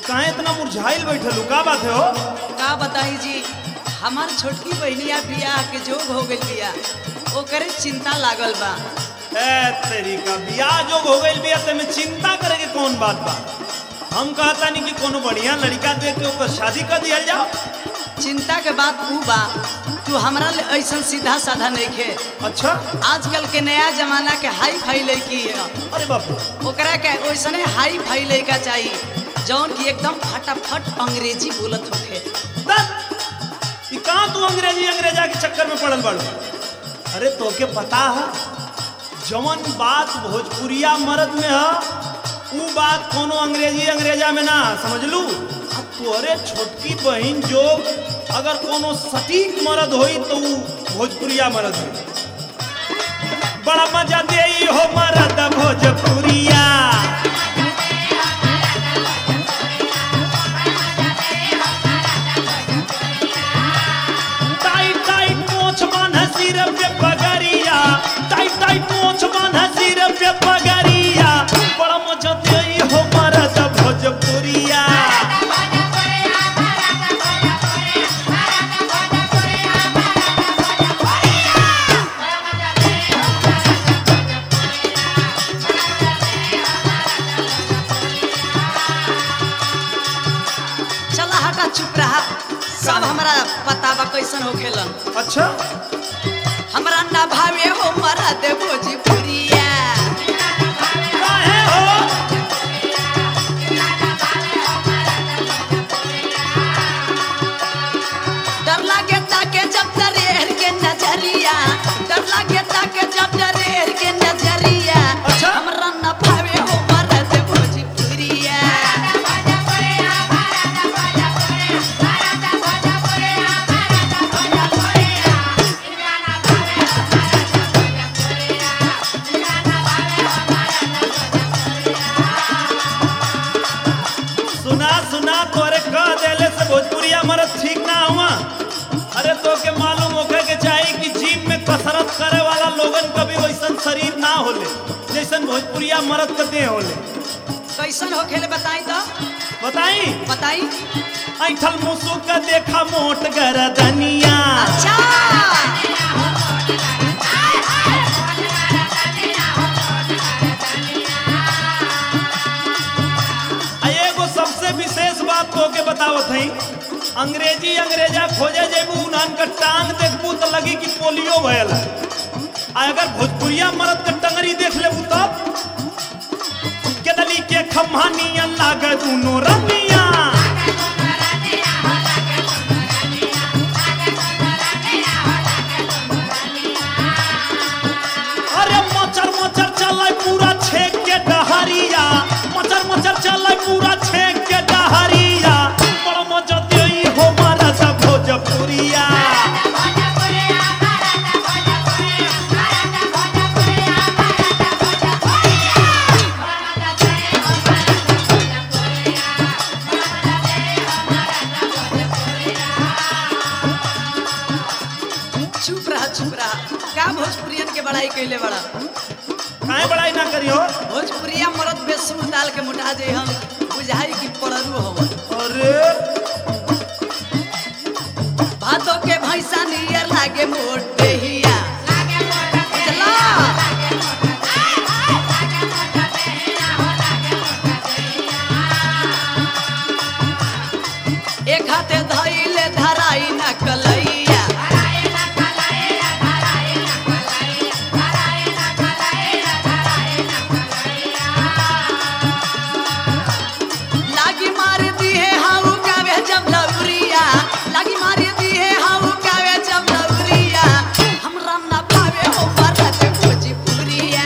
काहे इतना मुरझाइल बैठल का बात है हो? का बताई जी, हमार छोटकी बहनिया बियाह के जोग हो गई बिया, ओकरे चिंता लागल बा। ए तेरी का बियाह जोग हो गई बिया ते में चिंता करे के कौन बात बा? हम कहता नहीं कि कोनो बढ़िया लड़का देख के ओकर शादी कर दिया जाओ। चिंता के बात ऊ बा, तू हमरा ले ऐसा सीधा साधा नहीं खे। अच्छा आजकल के नया जमाना के हाई फाई लड़की है, अरे बाप रे, ओकरा के वैसने हाई फाई लड़का चाहिए जौन की एकदम फटाफट अंग्रेजी बोलत होखे। ये कहाँ तू अंग्रेजा के चक्कर में पड़ल बाड़ू? अरे तोके पता है जवन बात भोजपुरिया मर्द में है ऊ बात कोनो अंग्रेजा में ना, समझ लू। तोरे छोटकी बहन जो अगर कोनो सटीक मर्द होई तो ऊ भोजपुरिया मर्द है। बड़ा मजा दे हो मर्द भोजपुरिया। टाइट टाइट मोछ बांधा सिर पे पगड़िया, टाइट टाइट मोछ बांधा सिर पे पगड़िया। बड़ा मजा दे हो मर्द भोजपुरिया। चुप रहा, सब हमरा पता बा कैसन होखेलन। अच्छा हमरा ना भावे हो मर्द भोजपुरिया। काहे हो? डर लागे ताके जब दरेर के नजरिया, डर लागे ताके जब दरेर के नजरिया। अच्छा हमरा ना भावे हो मर्द भोजपुरिया। सुना तोरे कह देले से भोजपुरिया मर्द ठीक ना हुआ। अरे तो के मालूम होके के चाहिए कि जिम में कसरत करे वाला लोगन कभी वैसन शरीर ना होले जैसन भोजपुरिया मर्द के देह होले। कैसन होखेले बताई तो? बताई ऐठल मुसु का देखा मोट गरदनिया। अच्छा एगो सबसे विशेष बात तो के बतावत हई, अंग्रेजा खोजे जेबू उन्हन का टांग देखबू तो लगी कि पोलियो भयल है। अगर भोजपुरिया मर्द के टंगरी देख लेबू तब के दली के खम्हानिया लागे दूनो रनिया। अरे मचर मचर चले पूरा छेक के डहरिया, मचर मचर चले पूरा छेक के डहरिया। बड़ा मजा देई हो मर्द भोजपुरिया। चुप रहा, का भोजपुरियन के बड़ाई कैले बड़ा? काहे बड़ाई ना करियो? भोजपुरिया मर्द बेसूर डाल के मुटा जे हम बुझाई की पड़रू हो। अरे भादो के भैंसा नियर लागे मोटे हिया। बुझला? एक हाथे धइले धराई न कलैया। लागी मार दी है हाउ कावे जब लौरिया, लागी मार दी है हाउ कावे जब लौरिया। हमरा ना भावे हो मर्द भोजपुरिया।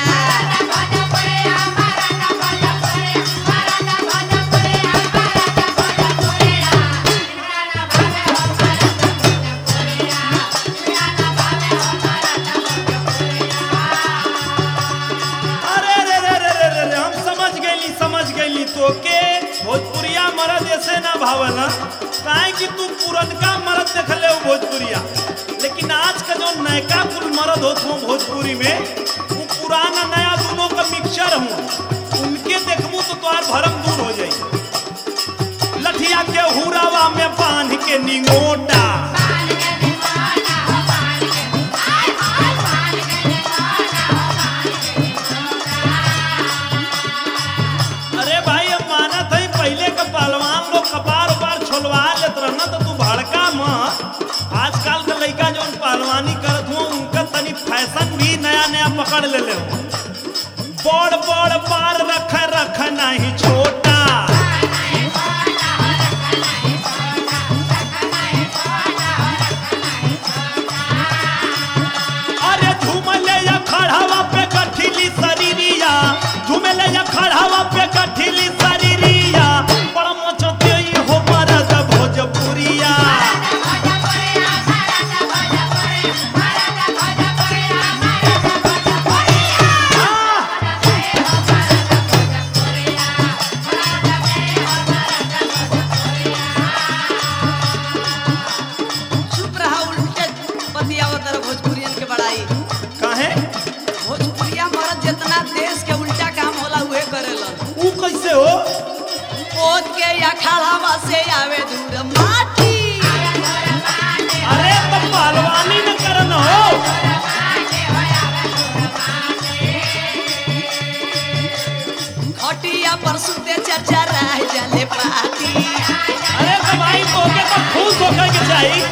अरे रे रे रे रे रे रे, हम समझ गईली तो के भोजपुरिया मर्द ऐसे ना भावला। काहे कि तू पुरनका मर्द देखले हो भोजपुरिया, लेकिन आज का जो नयका कुल मर्द होत हो भोजपुरी में वो पुराना नया दोनों का मिक्सचर हूँ। उनके देखबू तो तुम्हार भरम दूर हो जाई। के निगोटा। अरे भाई अब मानत है पहले का पहलवान लोग कपार उपार छोलवा लेत रहना तो तू भड़का मत। आजकल के लड़का जो पहलवानी करत हुआ उनका तनी फैशन भी नया नया पकड़ ले हो। बड़ बड़ पार रख नहीं छोटा। अरे झूमले या खड़ावा पे गठिली शरीरिया, झूमले या खड़ावा पे गठिली शरीरिया, बड़ा मचते हो मरद भोजपुरिया। चुप रहा, उल्टे बतियावत रह भोजपुरियन के बड़ाई। काहे? भोजपुरिया मरद जितना देश के उल्टा काम होला उहे करेलन। ऊ कैसे हो? ओद के या खड़ावा से आवे दूर माटी। अरे तो पहलवानी न करन हो। खटिया पर सुते चर्चा रह जले पाती। अरे तो भाई तोके तो खुश होकर के चाहिए।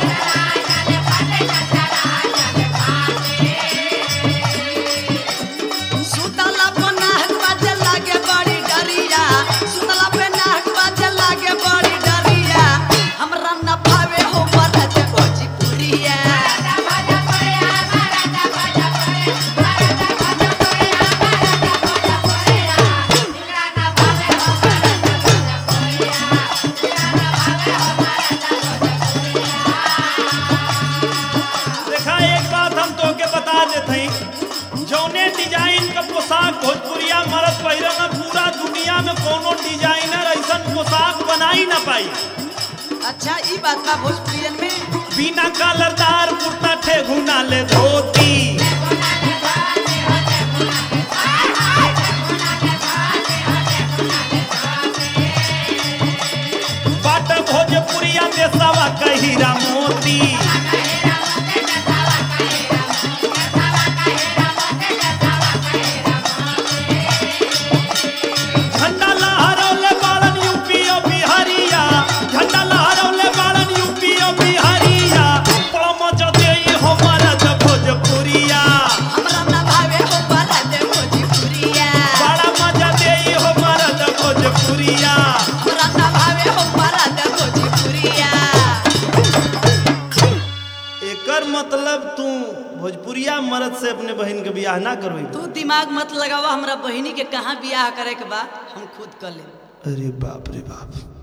सुतला पे नाक बाजे लागे बड़ी डरिया, सुतला पे नाक बाजे लागे बड़ी डरिया, हमरा न भावे हो मरद भोजपुरिया। देखा एक बात हम तोके बता देते हैं, जौने डिजाइन का पोशाक भोजपुरिया मर्द पहिरन पूरा दुनिया में कोनो डिजाइनर ऐसा पोशाक बना ही ना पाई। अच्छा ई बात बा भोजपुरियन में। बिना कलरदार कुर्ता ठेगुना ले धोती। बाट भोजपुरिया देशवा का हीरा मोती। झंडा लहरौले बालन यूपी और बिहारिया, झंडा लहरौले बालन यूपी और बिहारिया, बड़ा मजा दे हो मरद भोजपुरिया। हमरा न भावे हो मरद भोजपुरिया। बड़ा मजा दे हो मरद भोजपुरिया। हमरा न भावे हो मरद भोजपुरिया। एकर मतलब तू भोजपुरिया मर्द से अपने बहन के बियाह ना करबी? तू दिमाग मत लगावा, हमरा बहिनी के कहाँ बियाह करे के बा हम खुद कर ले। अरे बाप रे बाप।